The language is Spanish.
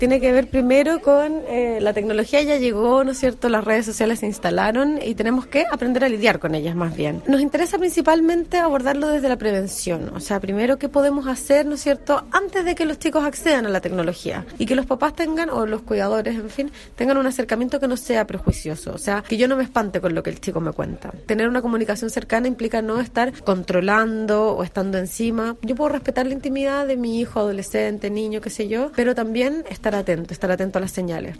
Tiene que ver primero con la tecnología ya llegó, ¿no es cierto? Las redes sociales se instalaron y tenemos que aprender a lidiar con ellas más bien. Nos interesa principalmente abordarlo desde la prevención, o sea, primero qué podemos hacer, ¿no es cierto?, antes de que los chicos accedan a la tecnología y que los papás tengan, o los cuidadores, en fin, tengan un acercamiento que no sea prejuicioso, o sea, que yo no me espante con lo que el chico me cuenta. Tener una comunicación cercana implica no estar controlando o estando encima. Yo puedo respetar la intimidad de mi hijo, adolescente, niño, qué sé yo, pero también estar atento a las señales.